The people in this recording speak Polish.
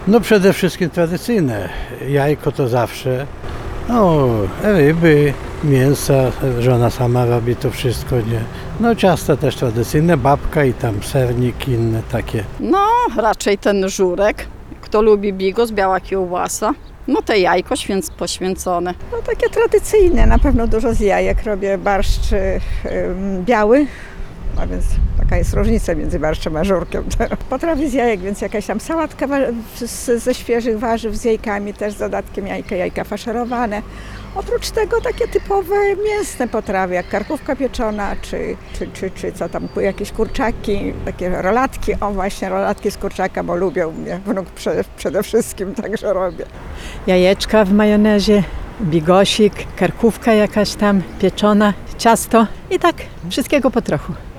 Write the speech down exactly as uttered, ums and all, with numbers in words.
No przede wszystkim tradycyjne. Jajko to zawsze. No ryby, mięsa, żona sama robi to wszystko, nie? No ciasta też tradycyjne, babka i tam sernik inne takie. No, raczej ten żurek. Kto lubi bigos, biała kiełbasa. No te jajko święc poświęcone. No takie tradycyjne, na pewno dużo z jajek. Robię barszcz y, biały, a więc taka jest różnica między barszczem a żurkiem. Potrawy z jajek, więc jakaś tam sałatka wa- z, ze świeżych warzyw z jajkami, też z dodatkiem jajka, jajka faszerowane. Oprócz tego takie typowe mięsne potrawy, jak karkówka pieczona, czy, czy, czy, czy co tam, jakieś kurczaki, takie rolatki. O właśnie, rolatki z kurczaka, bo lubią mnie wnuk prze, przede wszystkim, także robię. Jajeczka w majonezie, bigosik, karkówka jakaś tam pieczona, ciasto i tak wszystkiego po trochu.